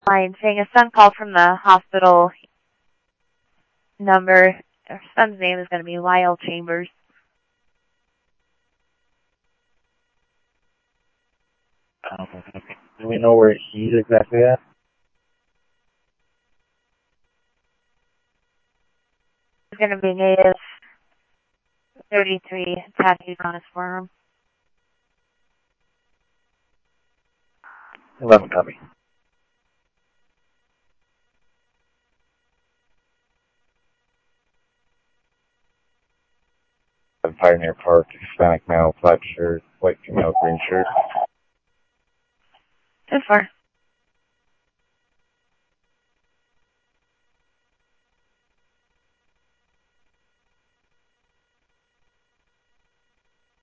line saying a son called from the hospital number. Her son's name is going to be Lyle Chambers. Do we know where he's exactly at? He's going to be native 33 tattoos on his forearm. 11 copy. Pioneer Park, Hispanic male, black shirt, white female, green shirt. 10-4.